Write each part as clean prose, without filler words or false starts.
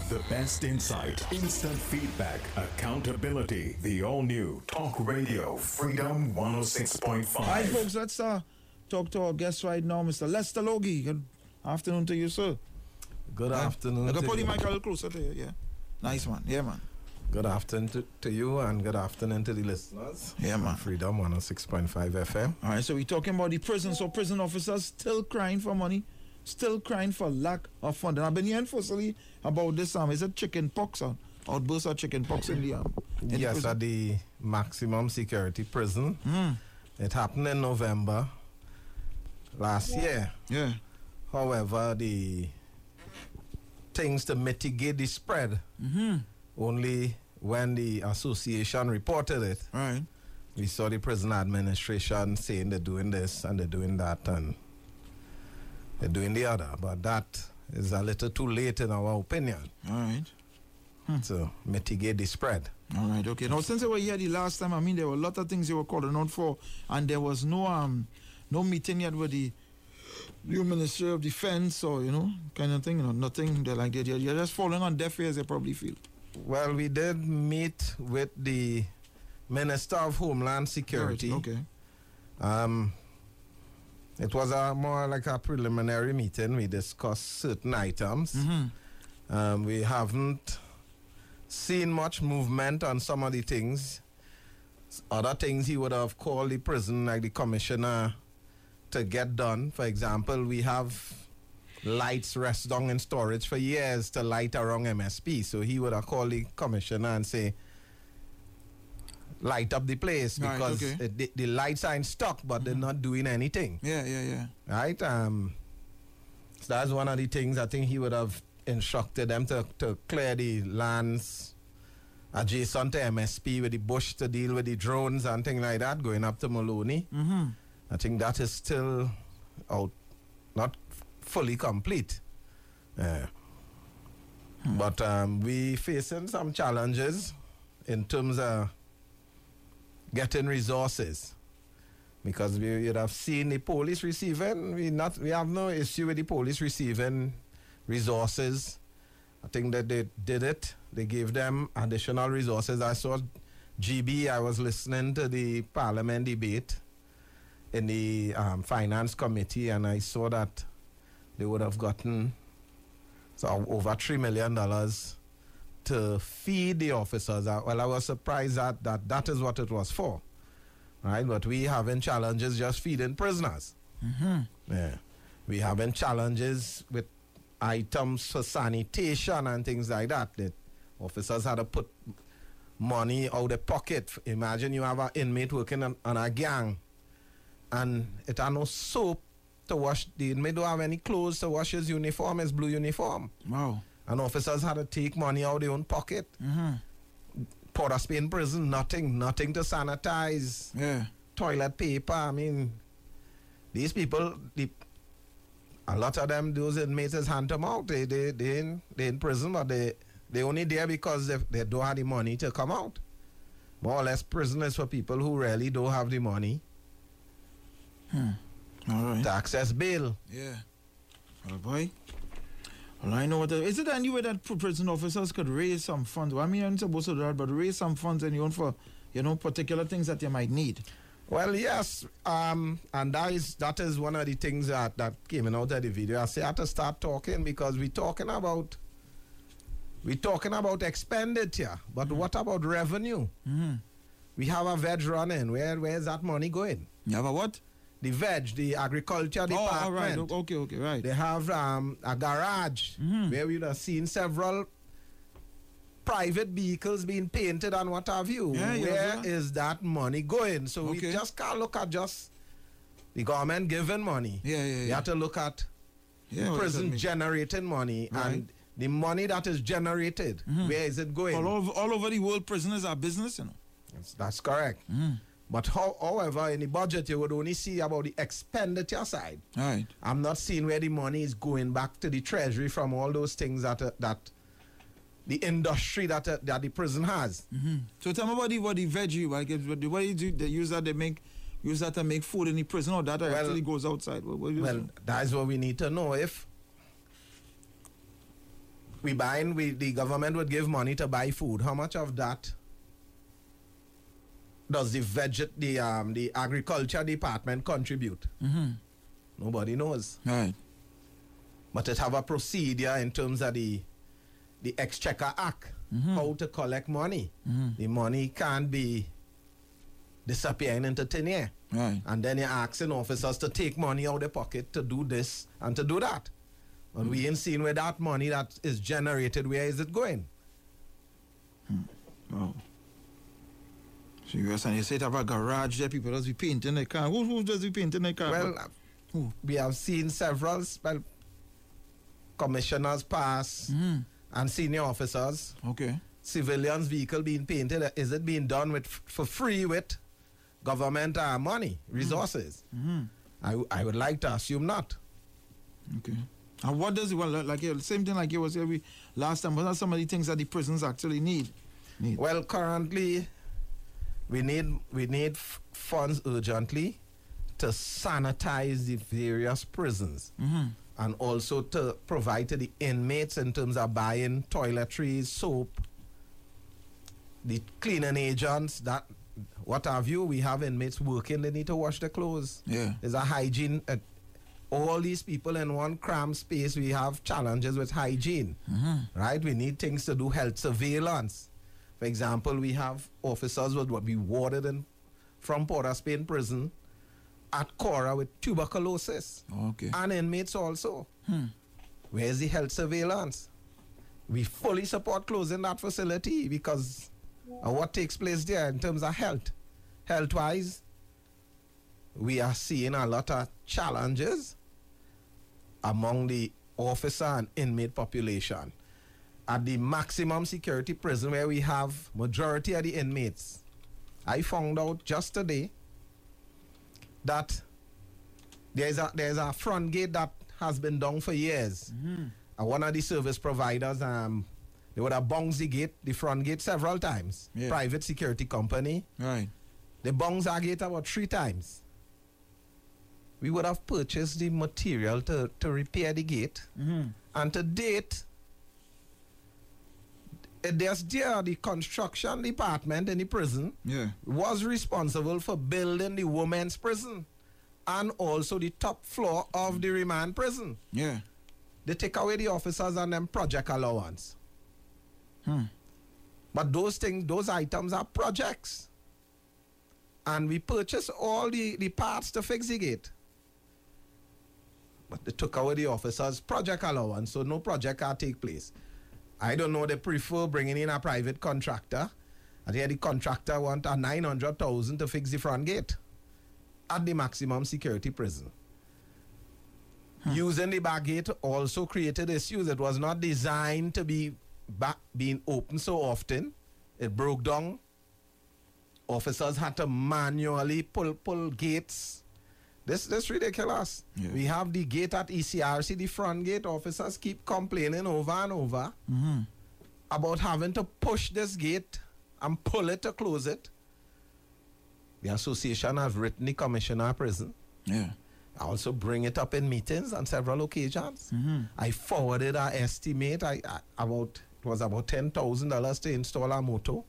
The best insight, instant feedback, accountability. The all-new Talk Radio Freedom 106.5. All right, folks, let's talk to our guest right now, Mr. Lester Logie. Good afternoon to you, sir. Good afternoon. I can put the mic a little closer to you, yeah. Nice, man. Yeah, man. Good afternoon to you and good afternoon to the listeners. Yeah, man. Freedom 106.5 FM. All right, so we're talking about the prison. So prison officers still crying for money, still crying for lack of funding. I've been hearing firstly about this, is it chicken pox or outburst of chicken pox in the yes, prison? at the maximum security prison. It happened in November last year. Yeah. However, the things to mitigate the spread, only when the association reported it, Right. we saw the prison administration saying they're doing this and they're doing that and they're doing the other. But that is a little too late in our opinion All right. to mitigate the spread. All right, okay. Now, since they were here the last time, I mean, there were a lot of things they were calling out for, and there was no meeting yet with the new Ministry of Defense or, kind of thing, nothing like that. You're just falling on deaf ears, they probably feel. Well, we did meet with the Minister of Homeland Security. Right, okay. It was more like a preliminary meeting. We discussed certain items. We haven't seen much movement on some of the things. Other things he would have called the prison, like the commissioner, to get done. For example, we have lights rest down in storage for years to light around MSP. So he would have called the commissioner and say, light up the place, because right, okay. the lights are in stock, but they're not doing anything. Yeah. Right? So that's one of the things I think he would have instructed them to clear the lands adjacent to MSP with the bush to deal with the drones and things like that going up to Maloney. I think that is still out, not fully complete. But we facing some challenges in terms of getting resources, because you'd have seen the police receiving. We have no issue with the police receiving resources. I think that they did it. They gave them additional resources. I saw GB. I was listening to the Parliament debate in the Finance Committee, and I saw that they would have gotten over $3 million to feed the officers. Well, I was surprised that is what it was for. Right? But we having challenges just feeding prisoners. Yeah. We having challenges with items for sanitation and things like that. The officers had to put money out of pocket. Imagine you have an inmate working on a gang, and it had no soap to wash. The inmate don't have any clothes to wash his uniform, his blue uniform. Wow. And officers had to take money out of their own pocket. Port of Spain prison, nothing to sanitize. Yeah. Toilet paper. I mean, these people, a lot of them, those inmates is hand them out. They in prison, but they only there because they don't have the money to come out. More or less, prison is for people who really don't have the money All right. to access bail. Yeah. Oh boy. Well, I know what is it any way that prison officers could raise some funds? Well, I mean, I'm not supposed to do that, but raise some funds and for particular things that you might need. Well, yes, and that is one of the things that came out of the video. I say I have to start talking, because we're talking about expenditure, but what about revenue? We have a veg running. Where's that money going? You have a what? The veg, the agriculture department. Oh, right. Okay, right. They have a garage where we'd have seen several private vehicles being painted and what have you. Where is that money going? So we just can't look at just the government giving money. You have to look at the prison generating money, and the money that is generated, where is it going? All over the world, prisoners are business, That's correct. But however, in the budget, you would only see about the expenditure side. Right. I'm not seeing where the money is going back to the treasury from all those things that the industry that the prison has. So tell me about the veggie. Like, what do you do? They use that to make food in the prison, or that actually goes outside? That's what we need to know. the government would give money to buy food. How much of that does the agriculture department contribute? Nobody knows. Right. But it have a procedure in terms of the Exchequer Act, how to collect money. The money can't be disappearing into thin air. Right. And then you're asking officers to take money out of their pocket to do this and to do that. And we ain't seen where that money that is generated, where is it going? Wow. So you say it have a garage there, people does be painting their car. Who does be painting their car? Well, who? we have seen several commissioners pass and senior officers. Okay. Civilians' vehicle being painted. Is it being done for free with government money, resources? I would like to assume not. Okay. And what does it, well, like same thing like you was here last time, what are some of the things that the prisons actually need? Well, currently, we need funds urgently to sanitize the various prisons and also to provide to the inmates in terms of buying toiletries, soap, the cleaning agents, that what have you. We have inmates working, they need to wash their clothes. Yeah. There's a hygiene. All these people in one cramped space, we have challenges with hygiene, right? We need things to do, health surveillance. For example, we have officers would be warded from Port of Spain prison at Cora with tuberculosis. Okay. And inmates also. Where's the health surveillance? We fully support closing that facility because of what takes place there in terms of health. Health-wise, we are seeing a lot of challenges among the officer and inmate population. At the maximum security prison where we have majority of the inmates, I found out just today that there's a front gate that has been down for years. And one of the service providers, they would have bounced the front gate several times. Yeah. Private security company. Right. They bounced our gate about 3 times. We would have purchased the material to repair the gate. And to date, the construction department in the prison was responsible for building the women's prison and also the top floor of the remand prison. Yeah. They take away the officers and them project allowance. But those items are projects. And we purchase all the parts to fix the gate. But they took away the officers' project allowance, so no project can take place. I don't know, they prefer bringing in a private contractor. I think the contractor want a $900,000 to fix the front gate at the maximum security prison. Using the back gate also created issues. It was not designed to be being open so often. It broke down. Officers had to manually pull gates. This ridiculous. Yeah. We have the gate at ECRC, the front gate. Officers keep complaining over and over about having to push this gate and pull it to close it. The association has written the commissioner of prison. Yeah. I also bring it up in meetings on several occasions. I forwarded our estimate. It was about $10,000 to install a motor.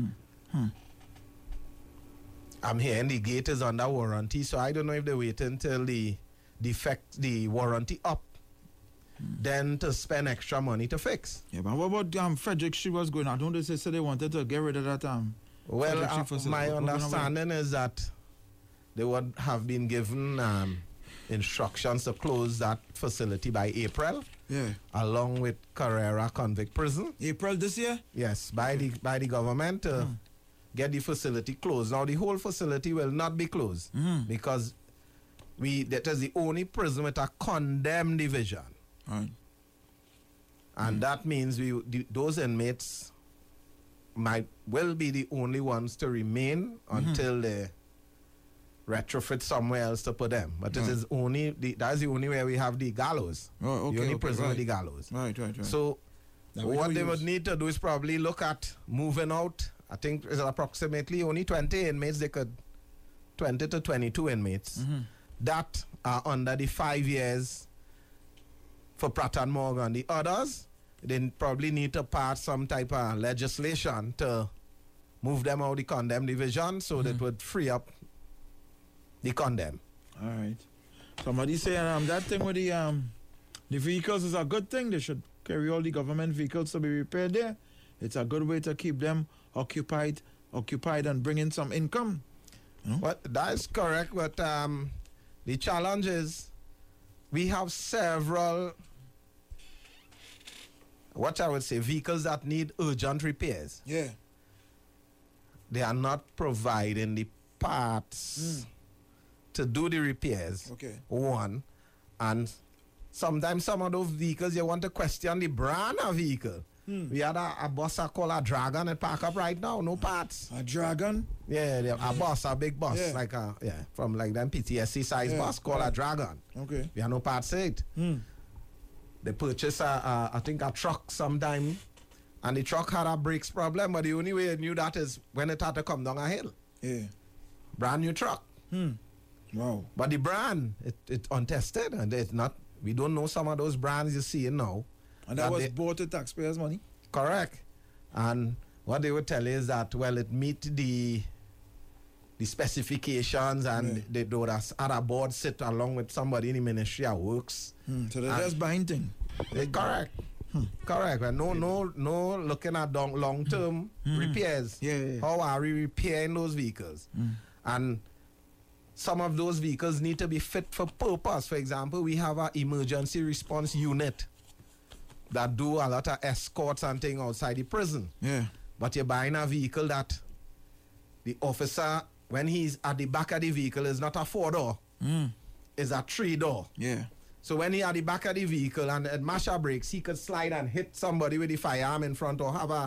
I'm hearing the gate is under warranty, so I don't know if they wait until the warranty up, then to spend extra money to fix. Yeah, but what about Frederick Street was going on? Don't they say they wanted to get rid of that Well, Frederick Street my understanding is that they would have been given instructions to close that facility by April. Yeah. Along with Carrera Convict Prison. April this year? Yes, by the government to get the facility closed. Now the whole facility will not be closed because that is the only prison with a condemned division. Right. And that means those inmates will be the only ones to remain until they retrofit somewhere else to put them. But it is that's the only way we have the gallows. Oh, okay, the only prison right. with the gallows. Right. So what they would need to do is probably look at moving out. I think it's approximately only 20 inmates. 20 to 22 inmates that are under the 5 years for Pratt and Morgan. The others they probably need to pass some type of legislation to move them out of the condemned division so that would free up the condemned. All right. Somebody saying that thing with the vehicles is a good thing. They should carry all the government vehicles to be repaired there. It's a good way to keep them occupied and bring in some income. You know? But that is correct. But the challenge is we have several, what I would say, vehicles that need urgent repairs. Yeah. They are not providing the parts to do the repairs. Okay. One. And sometimes some of those vehicles, you want to question the brand of vehicle. We had a bus called a Dragon at park up right now, no parts. A Dragon? Yeah, a bus, a big bus, like from like them PTSC size bus called a Dragon. Okay. We have no parts in it. They purchased I think a truck sometime, and the truck had a brakes problem, but the only way I knew that is when it had to come down a hill. Yeah. Brand new truck. Wow. But the brand, it untested, and it's not. We don't know some of those brands you see now. And that was bought with taxpayers' money? Correct. And what they would tell you is that, well, it meet the specifications, and they do that at a board sit along with somebody in the Ministry of Works. So they're just buying things. Correct. Correct. And no looking at long-term repairs. Yeah. How are we repairing those vehicles? And some of those vehicles need to be fit for purpose. For example, we have an emergency response unit that do a lot of escorts and things outside the prison. Yeah. But you're buying a vehicle that the officer, when he's at the back of the vehicle, is not a 4-door. It's a 3-door. Yeah. So when he at the back of the vehicle and at masher brakes, he could slide and hit somebody with the firearm in front, or have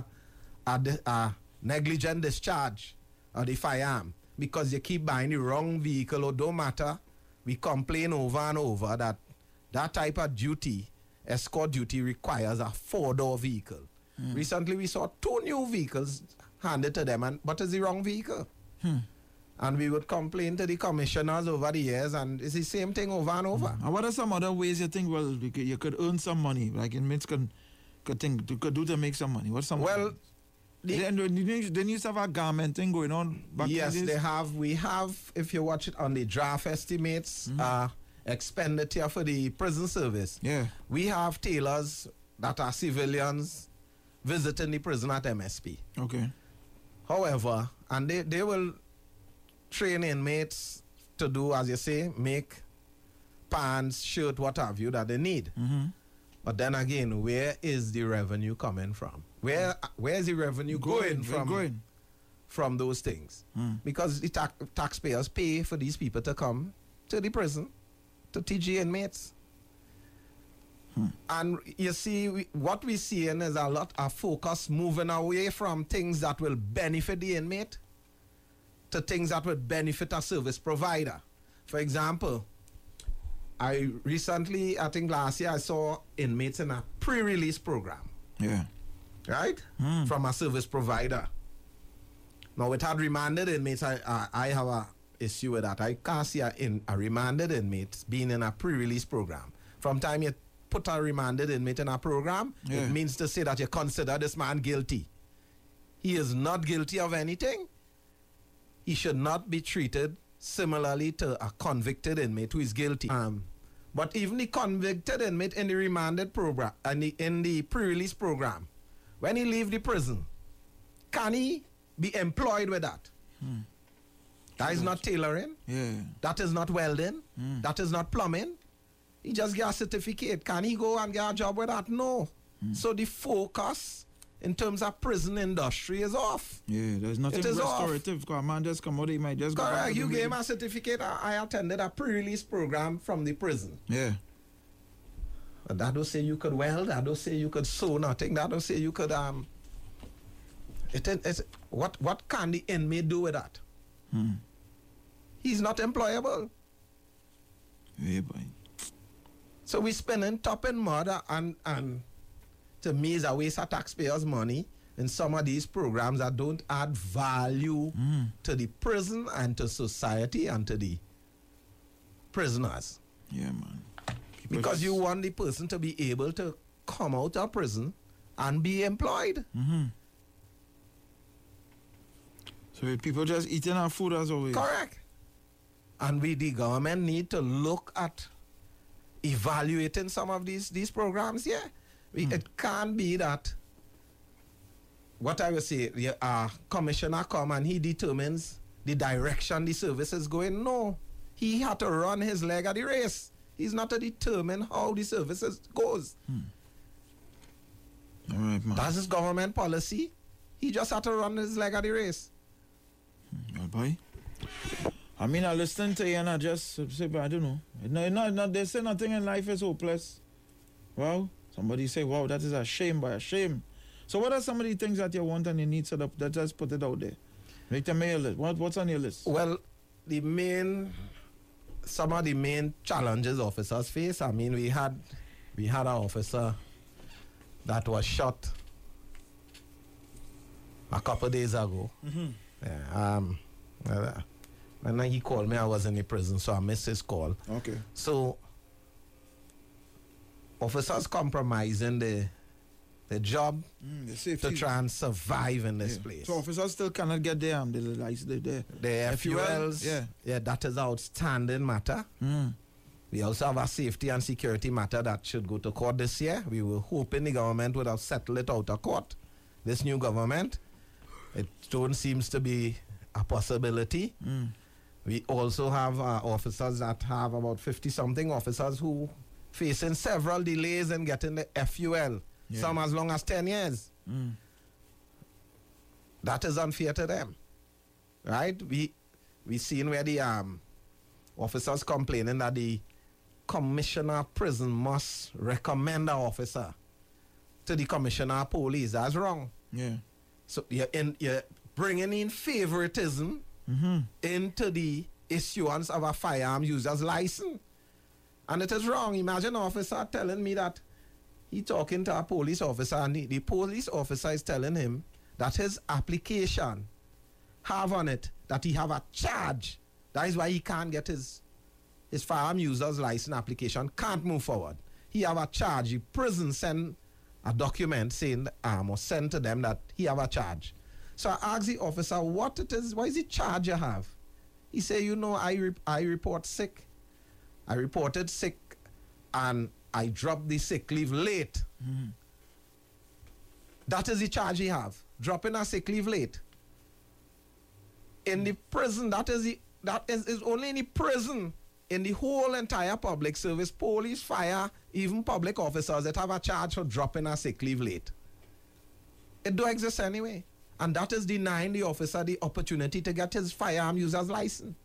a negligent discharge of the firearm. Because you keep buying the wrong vehicle, or don't matter, we complain over and over that type of duty, escort duty, requires a 4-door vehicle. Recently we saw 2 new vehicles handed to them, but it's the wrong vehicle. And we would complain to the commissioners over the years, and it's the same thing over and over. And what are some other ways you think, well, you could earn some money, like inmates could do to make some money? What's some? Well, then you used to have a garment thing going on back yes, in the days? they have. We have, if you watch it on the draft estimates, expenditure for the prison service. Yeah. We have tailors that are civilians visiting the prison at MSP. Okay. However, and they will train inmates to do, as you say, make pants, shirt, what have you, that they need. But then again, where is the revenue coming from? Where is the revenue going from those things? Because the taxpayers pay for these people to come to the prison to TG inmates. And you see, what we're seeing is a lot of focus moving away from things that will benefit the inmate to things that would benefit a service provider. For example, I think last year I saw inmates in a pre-release program. Yeah. Right? From a service provider. Now, it had remanded inmates. I have a issue with that. I can't see a remanded inmate being in a pre-release program. From time you put a remanded inmate in a program, it means to say that you consider this man guilty. He is not guilty of anything. He should not be treated similarly to a convicted inmate who is guilty. But even the convicted inmate in the remanded program and in the pre-release program, when he leaves the prison, can he be employed with that? That is not tailoring. Yeah. That is not welding. That is not plumbing. He just get a certificate. Can he go and get a job with that? No. So the focus in terms of prison industry is off. Yeah, there's nothing restorative. Because a man just come out, he might just go back. Correct. You gave him a certificate. I attended a pre-release program from the prison. Yeah. But that don't say you could weld. That don't say you could sew nothing. That don't say you could what can the inmate do with that? He's not employable. Yeah, boy. So we spending top in mud, and to me is a waste of taxpayers' money in some of these programs that don't add value to the prison and to society and to the prisoners. Yeah, man. Because you want the person to be able to come out of prison and be employed. So people just eating our food as always. Correct. And the government need to look at evaluating some of these programs here. It can't be that what I would say, the commissioner come and he determines the direction the service is going. No. He had to run his leg of the race. He's not to determine how the services goes. All right, man. That's his government policy. He just had to run his leg of the race. Well, boy. I mean, I listen to you and I just say, but I don't know. No, they say nothing in life is hopeless. Well, somebody say, wow, that is a shame by a shame. So what are some of the things that you want and you need set up? That just put it out there. Make them your list. What's on your list? Well, some of the main challenges officers face. I mean, we had an officer that was shot a couple of days ago. Yeah, and then he called me. I was in the prison, so I missed his call. Okay. So officers compromising the job to try and survive in this place. So officers still cannot get the FULs. Yeah, that is outstanding matter. We also have a safety and security matter that should go to court this year. We were hoping the government would have settled it out of court. This new government, it don't seems to be a possibility. We also have officers that have about 50-something officers who facing several delays in getting the FUL. Yeah. Some as long as 10 years. That is unfair to them. Right? We seen where the officers complaining that the commissioner of prison must recommend an officer to the commissioner of police. That's wrong. Yeah. So you're bringing in favoritism into the issuance of a firearm user's license. And it is wrong. Imagine an officer telling me that he talking to a police officer and the police officer is telling him that his application have on it that he have a charge. That is why he can't get his firearm user's license application, can't move forward. He have a charge. The prison send a document saying or send to them that he have a charge. So I asked the officer what it is, what is the charge you have? He say, I report sick. I reported sick and I dropped the sick leave late. That is the charge he have. Dropping a sick leave late. In the prison, that is only in the prison. In the whole entire public service, police, fire, even public officers that have a charge for dropping a sick leave late. It do exist anyway. And that is denying the officer the opportunity to get his firearm user's license.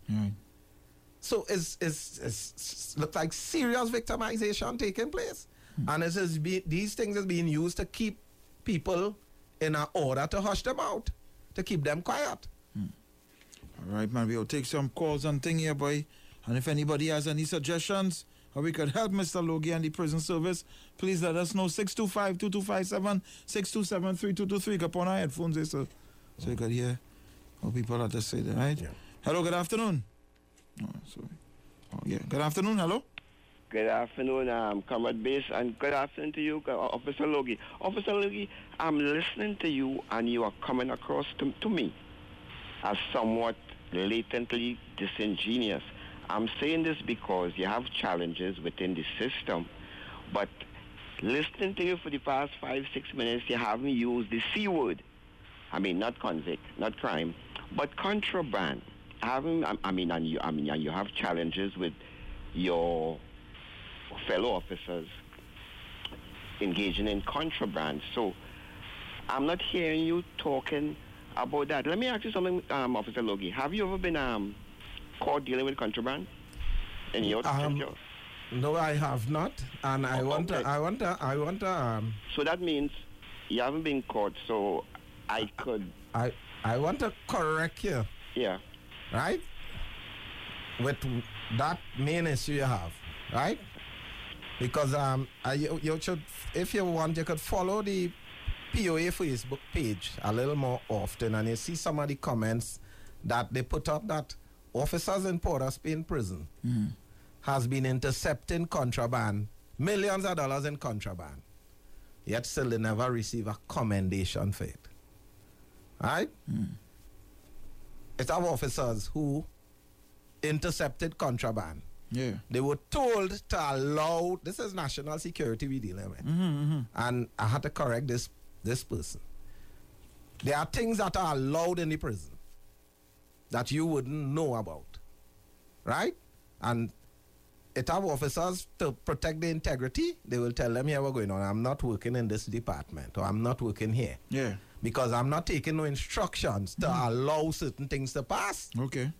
So it's looks like serious victimization taking place. And these things is being used to keep people in an order to hush them out, to keep them quiet. All right, man, we'll take some calls and thing here, boy. And if anybody has any suggestions how we could help Mr. Logie and the prison service, please let us know. 625-2257, 627-3223. Up on our headphones, so you could hear what people have to say there, right? Yeah. Hello, good afternoon. Oh, sorry. Oh, yeah. Good afternoon, hello. Good afternoon, Comrade Base, and good afternoon to you, Officer Logie. Officer Logie, I'm listening to you, and you are coming across to me as somewhat latently disingenuous. I'm saying this because you have challenges within the system, but listening to you for the past 5-6 minutes, you haven't used the C word. I mean, not convict, not crime, but contraband. And you have challenges with your fellow officers engaging in contraband. So I'm not hearing you talking about that. Let me ask you something, Officer Logie. Have you ever been caught dealing with contraband in your No, I have not, and I want to. So that means you haven't been caught. So I want to correct you. Yeah. Right. With that main issue you have, right? Because you should, if you want, you could follow the POA Facebook page a little more often, and you see some of the comments that they put up that officers in Port of Spain prison has been intercepting contraband, millions of dollars in contraband. yet still they never receive a commendation for it. Right? It's our officers who intercepted contraband. Yeah. They were told to allow, this is national security we dealing with. And I had to correct this person. There are things that are allowed in the prison that you wouldn't know about. Right? And it have officers to protect the integrity. They will tell them, yeah, what's going on. I'm not working in this department, or I'm not working here. Yeah. Because I'm not taking no instructions to allow certain things to pass. Okay.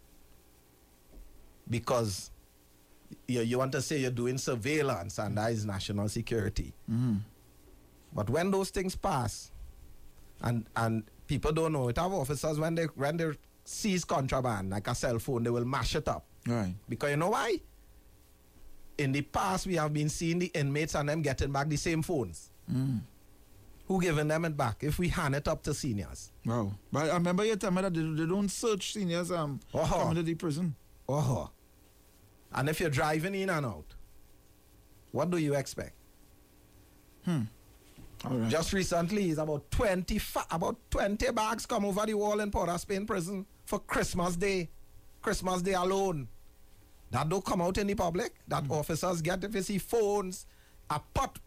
Because you want to say you're doing surveillance, and that is national security. But when those things pass, and people don't know it, have officers, when they seize contraband, like a cell phone, they will mash it up. Right. Because you know why? In the past, we have been seeing the inmates and them getting back the same phones. Who giving them it back if we hand it up to seniors? Wow. But I remember you telling me that they don't search seniors coming to the prison. And if you're driving in and out, what do you expect? All right. Just recently, it's about 20 bags come over the wall in Port of Spain prison for Christmas Day. Christmas Day alone. That don't come out in the public. That officers get, if you see phones, a pot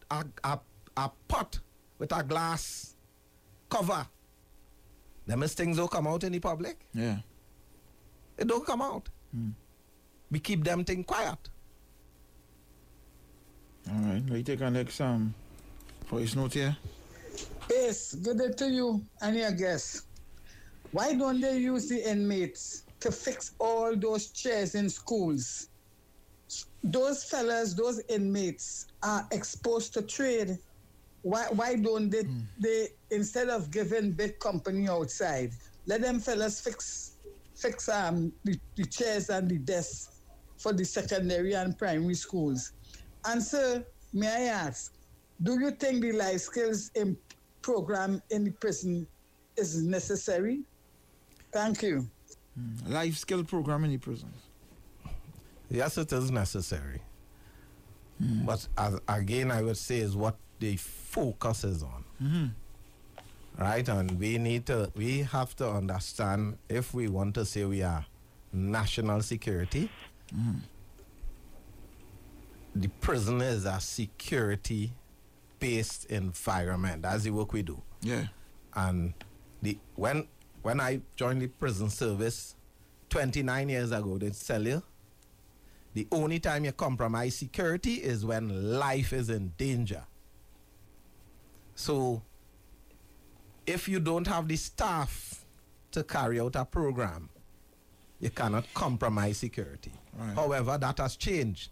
with a glass cover. Them things don't come out in the public. Yeah. It don't come out. We keep them thing quiet. All right. We take our next voice note here. Yes, good day to you and your guests. Why don't they use the inmates to fix all those chairs in schools? Those fellas, those inmates are exposed to trade. Why don't they instead of giving big company outside, let them fellas fix the chairs and the desks for the secondary and primary schools? And sir, may I ask, do you think the life skills program in the prison is necessary? Thank you. Life skill program in the prisons. Yes, it is necessary. But again, I would say is what the focus is on. Right? And we have to understand, if we want to say we are national security, the prison is a security-based environment. That's the work we do. Yeah. And when I joined the prison service 29 years ago, they tell you, the only time you compromise security is when life is in danger. So, if you don't have the staff to carry out a program, you cannot compromise security. Right. However, that has changed.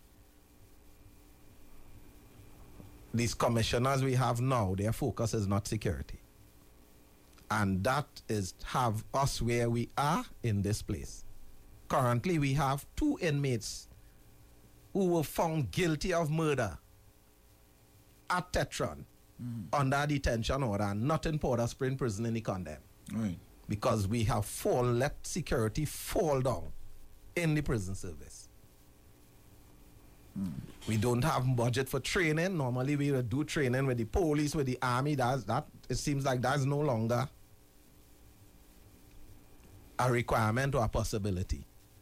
These commissioners we have now, their focus is not security. And that is have us where we are in this place. Currently, we have 2 inmates who were found guilty of murder at Tetron under detention order, not in Port of Spain prison in the condemn. Right. Because we have let security fall down in the prison service. We don't have budget for training. Normally we would do training with the police, with the army. It seems like that's no longer a requirement or a possibility.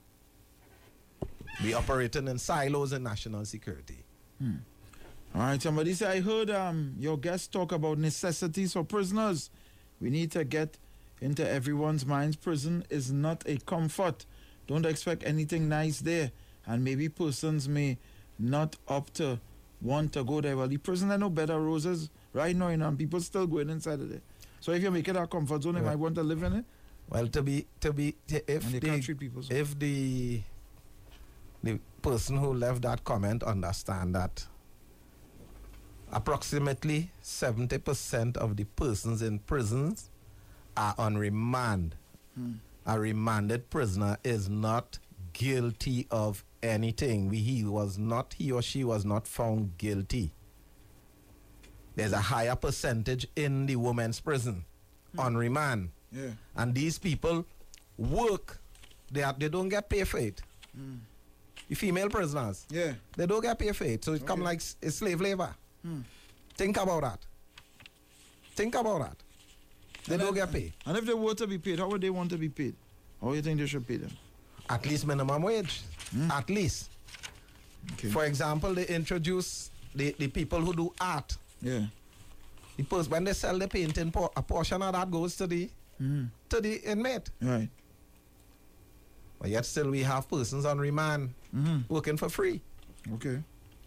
We operating in silos in national security. All right, somebody say, I heard your guest talk about necessities for prisoners. We need to get into everyone's minds. Prison is not a comfort. Don't expect anything nice there. And maybe persons may not up to want to go there. Well, the prison are no better roses right now, you know, and people still going inside of there. So if you make it a comfort zone, they might want to live in it. Well, if the person who left that comment understand that approximately 70% of the persons in prisons are on remand. A remanded prisoner is not guilty of anything. He or she was not found guilty. There's a higher percentage in the women's prison on remand. Yeah. And these people work. They don't get paid for it. The female prisoners, Yeah. they don't get paid for it. So it come like it's slave labor. Think about that. Think about that. They don't get paid. And if they were to be paid, how would they want to be paid? How do you think they should pay them? At least minimum wage. At least. Okay. For example, they introduce the people who do art. Yeah. When they sell the painting, a portion of that goes to the inmate. Right. But yet still we have persons on remand working for free. Okay.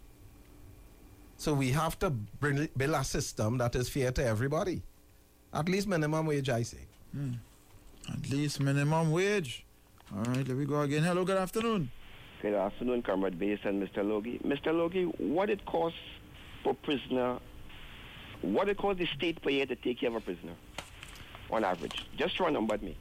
So we have to build a system that is fair to everybody. At least minimum wage, I say. At least minimum wage. All right, let me go again. Hello, good afternoon. Good afternoon, Comrade Bass and Mr. Logie. Mr. Logie, what it costs for prisoner, what it costs the state per year to take care of a prisoner, on average? Just throw a number at me.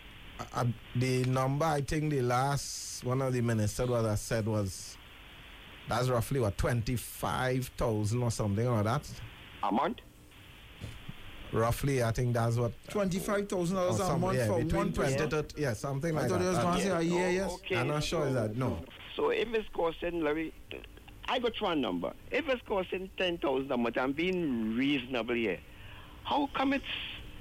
The number, I think the last one of the ministers said was, that's roughly what, 25,000 or something like that. A month? Roughly, I think that's what. $25,000 a month for one person. Yeah, something like I that. thought it was going to say a year, yes. Okay. I'm not sure is that, no. So if it's costing, Larry, I got one number. If it's costing 10,000 a month, I'm being reasonable here. How come it's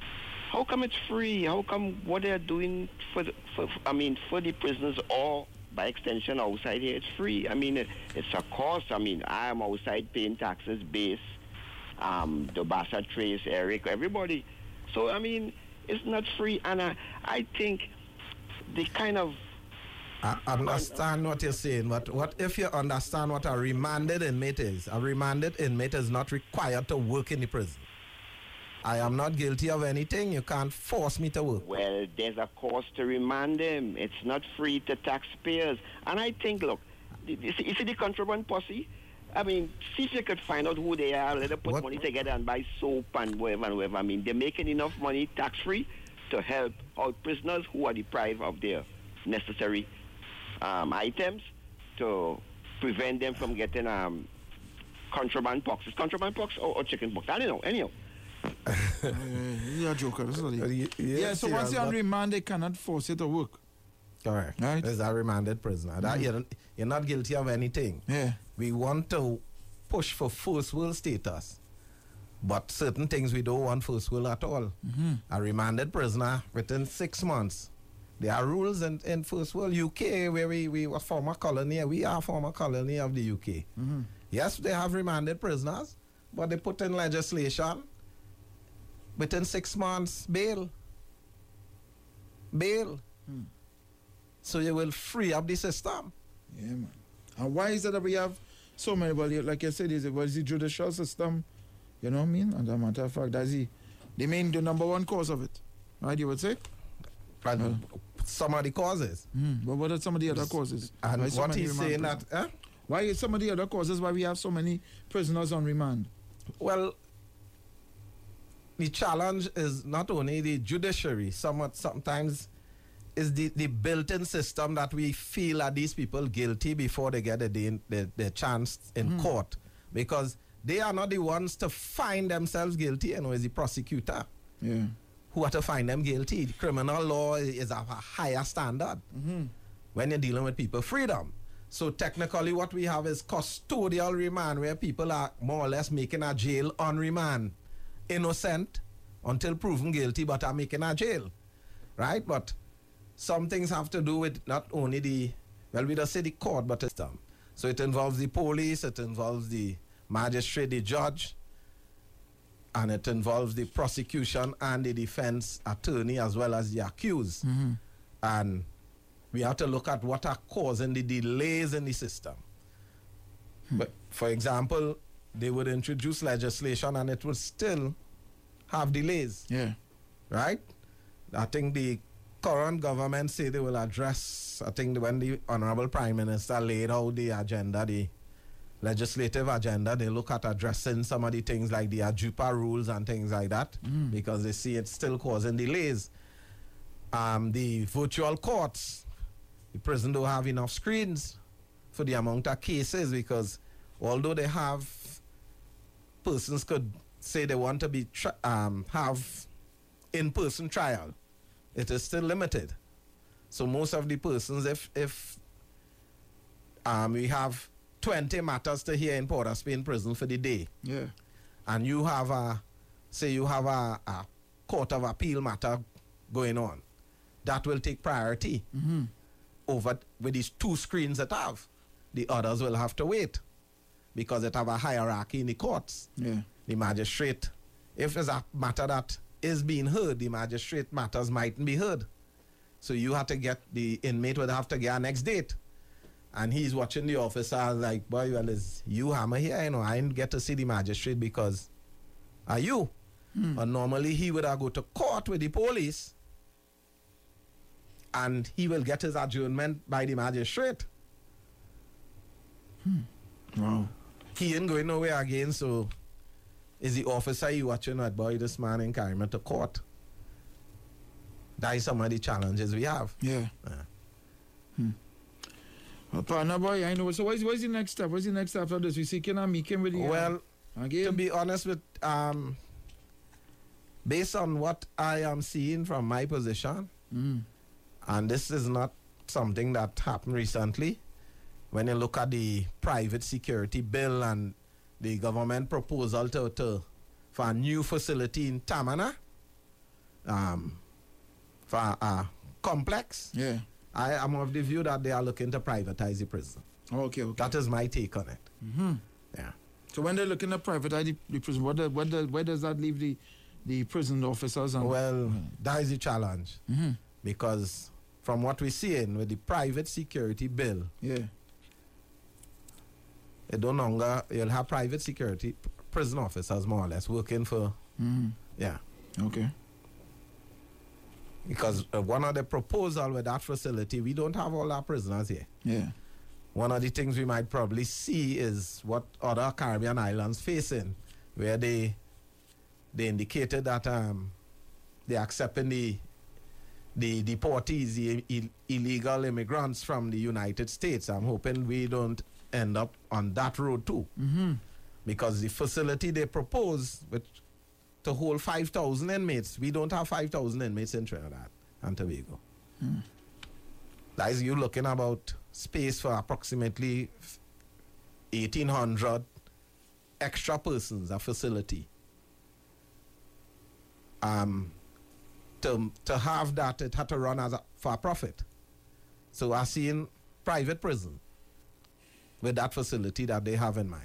free? How come what they're doing for the prisoners or by extension outside here, it's free? I mean, it's a cost. I mean, I am outside paying taxes, Base, the Bassa, Trace, Eric, everybody. So, I mean, it's not free. And I think the kind of... I understand what you're saying, but what if you understand what a remanded inmate is? A remanded inmate is not required to work in the prison. I am not guilty of anything. You can't force me to work. Well, there's a cost to remand them. It's not free to taxpayers. And I think, look, you see the contraband posse? I mean, see if you could find out who they are, let them put money together and buy soap and whatever and whatever. I mean, they're making enough money tax-free to help out prisoners who are deprived of their necessary items to prevent them from getting contraband pox. Is contraband pox or chicken pox? I don't know. Anyhow. You're a joker. Yeah, so once you're on remand, they cannot force you to work. Correct. Right. There's a remanded prisoner. That you're not guilty of anything. Yeah. We want to push for first world status. But certain things we don't want first world at all. A remanded prisoner within 6 months. There are rules in first world. UK, where we were former colony, we are former colony of the UK. Yes, they have remanded prisoners, but they put in legislation within 6 months, bail. So you will free up the system. Yeah, man. And why is it that we have so many, well, like you said, was the judicial system, you know what I mean? And as a matter of fact, that's the number one cause of it, right, you would say? And some of the causes. But what are some of the other causes? And what he's saying that... Why is some of the other causes why we have so many prisoners on remand? Well, the challenge is not only the judiciary, sometimes is the built-in system that we feel that these people guilty before they get the chance in court. Because they are not the ones to find themselves guilty, it's the prosecutor. Yeah. Who are to find them guilty. The criminal law is of a higher standard when you're dealing with people. Freedom. So technically what we have is custodial remand, where people are more or less making a jail on remand. Innocent until proven guilty, but are making a jail. Right? But some things have to do with not only we don't say the court, but the system. So it involves the police, it involves the magistrate, the judge, and it involves the prosecution and the defense attorney as well as the accused. And we have to look at what are causing the delays in the system. But for example, they would introduce legislation and it would still have delays. Yeah. Right? I think the current government say they will address, I think when the Honorable Prime Minister laid out the agenda, the legislative agenda, they look at addressing some of the things like the AJUPA rules and things like that, because they see it's still causing delays. The virtual courts, the prison don't have enough screens for the amount of cases, because although they have, persons could say they want to be have in-person trial, it is still limited. So most of the persons, if we have 20 matters to hear in Port of Spain prison for the day, yeah, and you have a court of appeal matter going on, that will take priority over with these two screens that have. The others will have to wait because it have a hierarchy in the courts. Yeah. The magistrate, if there's a matter that is being heard, the magistrate matters mightn't be heard. So you have to get, the inmate would have to get a next date. And he's watching the officer like, boy, well, is you hammer here? You know, I didn't get to see the magistrate because are you? But normally he would have go to court with the police and he will get his adjournment by the magistrate. Wow. He ain't going nowhere again, so is the officer you watching that, boy, this man ain't carrying him to court? That is some of the challenges we have. Yeah. Well, partner boy, I know. So what's the next step? What's the next step after this? We see can I meet him with the Well, again? to be honest with, based on what I am seeing from my position, and this is not something that happened recently, when you look at the private security bill and the government proposal for a new facility in Tamana, for a complex, Yeah. I am of the view that they are looking to privatize the prison. Okay. That is my take on it. Yeah. So when they're looking to privatize the prison, where does that leave the prison officers? And Well, that is the challenge. Because from what we're seeing with the private security bill, yeah. it no longer, you'll have private security prison officers more or less working for, yeah. Okay. Because one of the proposal with that facility, we don't have all our prisoners here. Yeah. One of the things we might probably see is what other Caribbean islands facing, where they indicated that they're accepting the deportees, the illegal immigrants from the United States. I'm hoping we don't end up on that road too. Because the facility they propose to hold 5,000 inmates, we don't have 5,000 inmates in Trinidad and Tobago. That is, you're looking about space for approximately 1,800 extra persons, a facility. To have that, it had to run for a profit. So I seen private prison with that facility that they have in mind.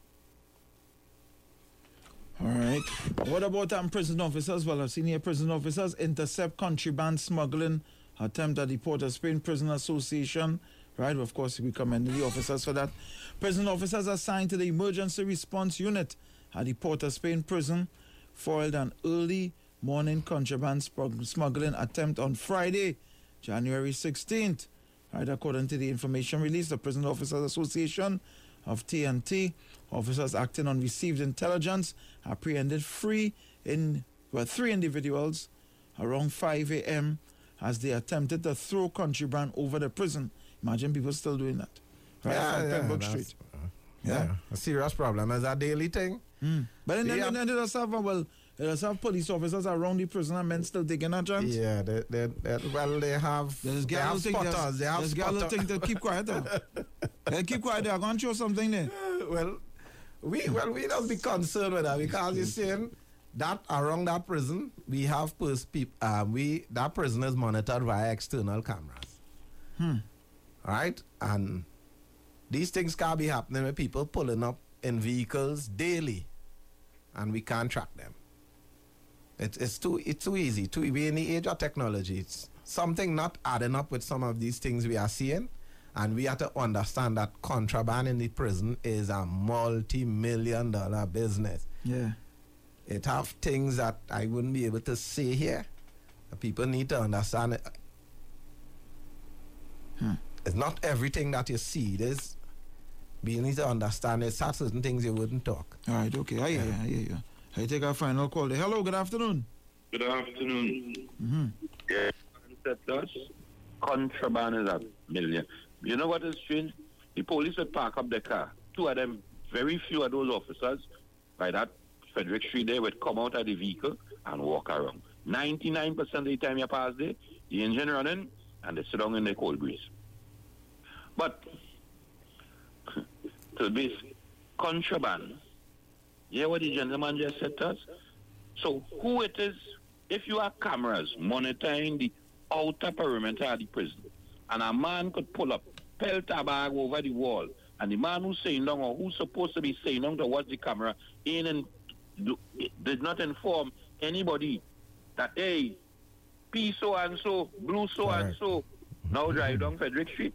All right. What about prison officers? Well, I've seen here prison officers intercept contraband smuggling attempt at the Port of Spain Prison Association. Right, of course, we commend the officers for that. Prison officers assigned to the Emergency Response Unit at the Port of Spain Prison foiled an early morning contraband smuggling attempt on Friday, January 16th. Right, according to the information released, the Prison Officers Association of TNT, officers acting on received intelligence apprehended three individuals around 5 a.m. as they attempted to throw contraband over the prison. Imagine people still doing that. Right, on Pembroke Street. Yeah, a serious problem. Is that a daily thing? But then it does have police officers around the prison and men still taking a chance. Yeah, they have spotters. They have spotters. Think to keep quiet. They keep quiet. They're going to show something there. We don't be concerned with that because you're saying that around that prison we have that prison is monitored via external cameras. Right, and these things can be happening with people pulling up in vehicles daily, and we can't track them. It's too easy. We're in the age of technology. It's something not adding up with some of these things we are seeing. And we have to understand that contraband in the prison is a multi-million-dollar business. Yeah. It have things that I wouldn't be able to say here. People need to understand it. It's not everything that you see. You need to understand there's certain things you wouldn't talk. All right, okay. I hear you. I take our final call there. Hello, good afternoon. Good afternoon. Yeah, contraband is a million. You know what is strange? The police would park up their car. Two of them, very few of those officers, by that Frederick Street there, would come out of the vehicle and walk around. 99% of the time you pass there, the engine running, and they sit down in the cold breeze. But to this contraband hear what the gentleman just said to us? So who it is, if you have cameras monitoring the outer perimeter of the prison, and a man could pull up, pelt a bag over the wall, and the man who's saying down or who's supposed to be saying down to watch the camera did not inform anybody that, hey, P so-and-so, blue so-and-so, now drive down Frederick Street.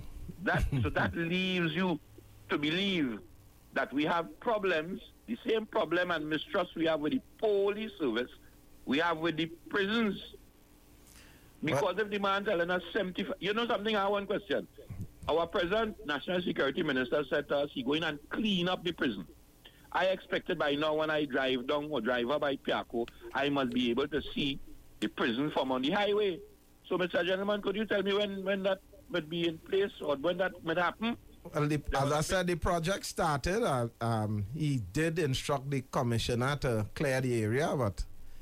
So that leaves you to believe that we have problems, the same problem and mistrust we have with the police service, we have with the prisons. Because if the man telling us 75, you know something, I have one question. Our present National Security Minister said to us, he's going and clean up the prison. I expected by now when I drive down or drive up by Piaco, I must be able to see the prison from on the highway. So, Mr. Gentleman, could you tell me when that would be in place or when that might happen? Well, as I said, the project started. He did instruct the commissioner to clear the area, but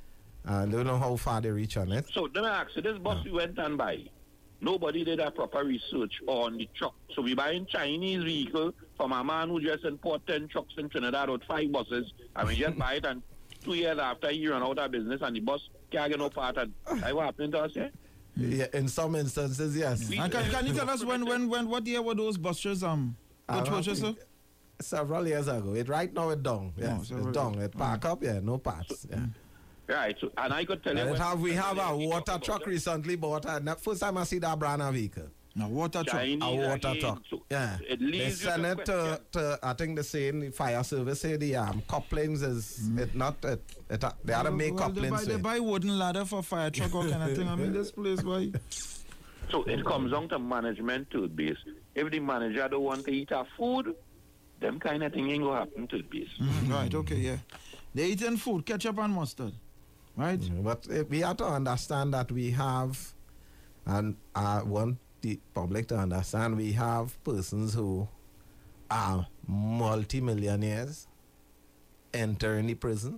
I don't know how far they reach on it. So, let me ask you, this bus we went on by, nobody did a proper research on the truck. So, we buying Chinese vehicle from a man who just import 10 trucks in Trinidad with 5 buses, and we just buy it, and 2 years after he run out of business, and the bus can't get no part, and that's what happened to us, yeah? Yeah, in some instances, yes. And can you tell us what year were those buses purchased, sir? Several years ago. Right now it's down. Yes, it's down. It park up, no parts. Yeah. Right, so, and I could tell you... we have a water truck recently bought. First time I see that brand of vehicle. A water truck. A water truck. So yeah. They send it to, I think the same fire service say the couplings is it not they are to make couplings. They buy wooden ladder for fire truck or kind of thing. I mean this place why. So it comes down to management to base. If the manager don't want to eat our food, them kind of thing ain't gonna happen to base. Right, okay, yeah. They eating food, ketchup and mustard. Right? But we have to understand that we have, and I want the public to understand, we have persons who are multi-millionaires entering the prison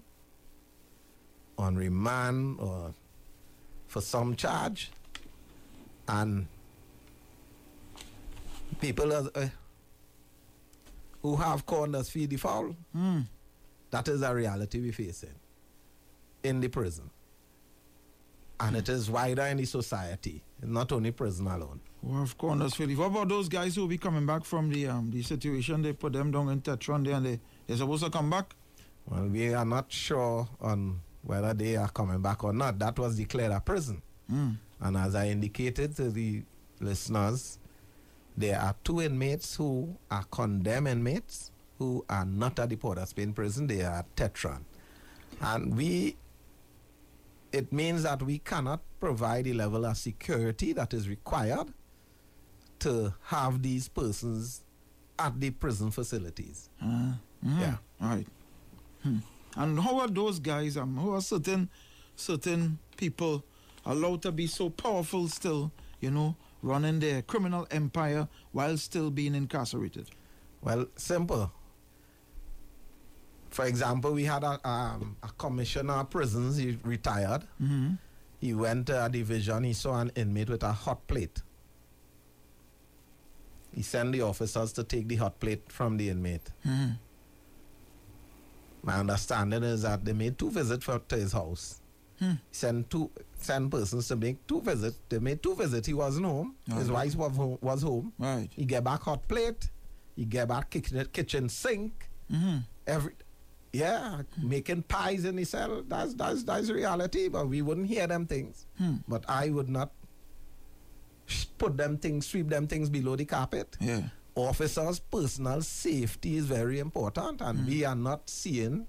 on remand or for some charge, and people who have corners feed the fowl. That is a reality we're facing in the prison. And it is wider in the society, not only prison alone. Well, of course, Philip. What about those guys who will be coming back from the situation? They put them down in Tetron there and they're supposed to come back? Well, we are not sure on whether they are coming back or not. That was declared a prison. And as I indicated to the listeners, there are 2 inmates who are condemned inmates who are not at the Port of Spain prison. They are at Tetron. And it means that we cannot provide the level of security that is required to have these persons at the prison facilities. Yeah. Right. And how are those guys, who are certain people allowed to be so powerful still, running their criminal empire while still being incarcerated? Well, simple. For example, we had a commissioner of prisons, he retired. He went to a division, he saw an inmate with a hot plate. He sent the officers to take the hot plate from the inmate. My understanding is that they made 2 visits to his house. Sent persons to make 2 visits. They made 2 visits. He wasn't home. His wife was home. Right. He get back hot plate. He get back kitchen sink. Making pies in the cell. That's reality. But we wouldn't hear them things. But I would not put them things, sweep them things below the carpet. Yeah. Officers' personal safety is very important, and we are not seeing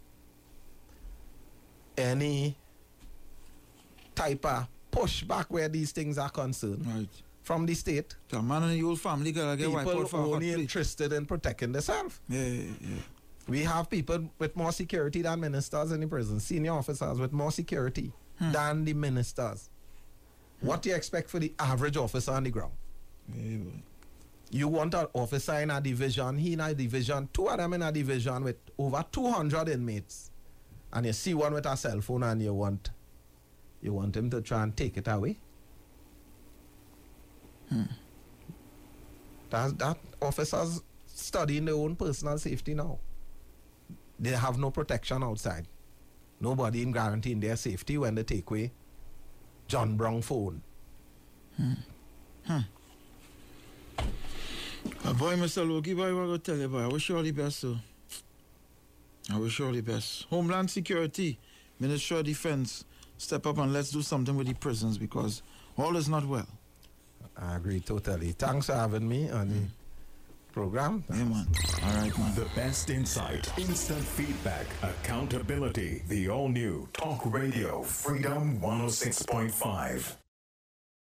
any type of pushback where these things are concerned. Right. From the state. The man in the whole family gotta get wiped out for only interested in protecting themselves. Yeah. We have people with more security than ministers in the prison, senior officers with more security than the ministers. What do you expect for the average officer on the ground? Yeah. You want an officer in a division, he in a division, 2 of them in a division with over 200 inmates, and you see one with a cell phone and you want him to try and take it away? That officers studying their own personal safety now. they have no protection outside. Nobody in guaranteeing their safety when they take away John Brown phone. Boy, Mr. Logie, boy, what I go tell you, boy, I wish you all the best, sir. I wish you all the best. Homeland Security, Ministry of Defense, step up and let's do something with the prisons because all is not well. I agree totally. Thanks for having me on the program. Yeah, man. All right, man. The best insight, instant feedback, accountability. The all-new Talk Radio Freedom 106.5.